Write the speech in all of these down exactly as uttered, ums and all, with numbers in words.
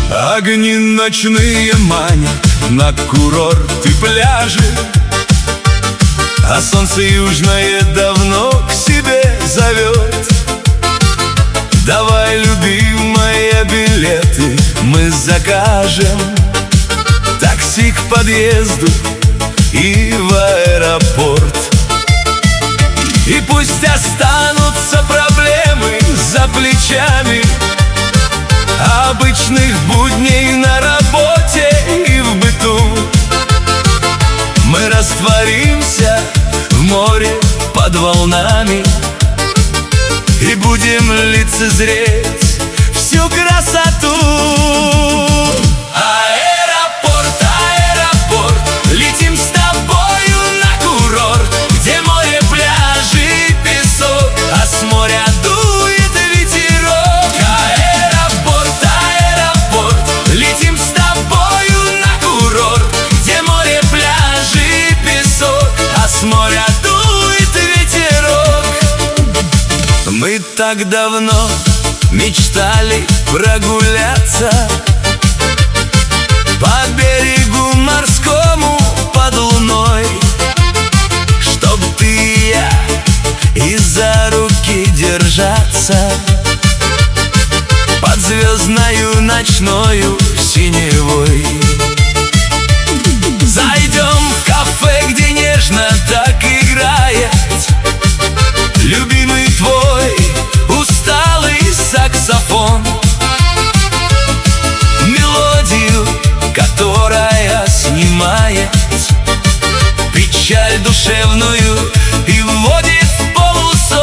Огни ночные манят на курорты, пляжи, а солнце южное давно к себе зовет. Давай, любимая, билеты мы закажем, такси к подъезду и в аэропорт. И пусть останутся проблемы за плечами обычных будней на работе и в быту. Мы растворимся в море под волнами и будем лицезреть всю красоту. Аэропорт, аэропорт, летим с тобою на курорт, где море, пляжи и песок, а с моря дует ветерок. Аэропорт, аэропорт, летим с тобою на курорт, где море, пляжи и песок, а с моря дует ветерок. Мы так давно мечтали прогуляться по берегу морскому под луной, чтоб ты и я и за руки держаться под звездною ночною синевой. Зайдем в кафе, где нежно так играет любимый твой усталый саксофон, мелодию, которая снимает печаль душевную и вводит в полусон.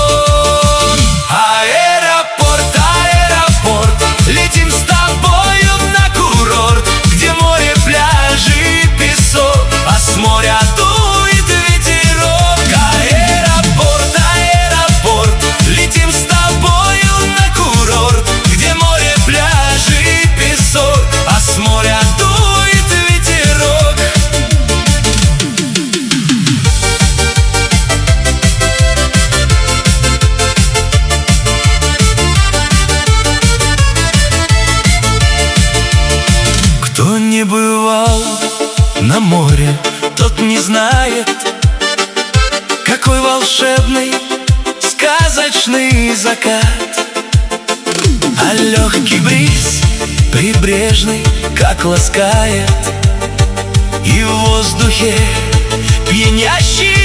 Аэропорт, аэропорт, летим с тобою на курорт, где море, пляжи и песок, а с моря дует ветерок. Аэропорт, аэропорт, летим с тобою на курорт, где море, пляжи и песок, а с моря дует ветерок. Кто не бывал на море, тот не знает, какой волшебный сказочный закат. А легкий бриз прибрежный как ласкает, и в воздухе пьянящий